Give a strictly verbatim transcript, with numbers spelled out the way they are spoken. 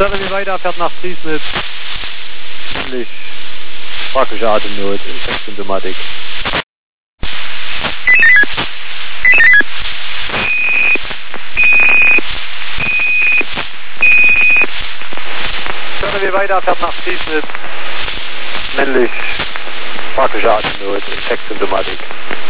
Wie weiter, fährt nach Friesnitz. Männlich, praktische Atemnot, Infektsymptomatik. Wie weiter, fährt nach Friesnitz. Männlich, praktische Atemnot, Infektsymptomatik.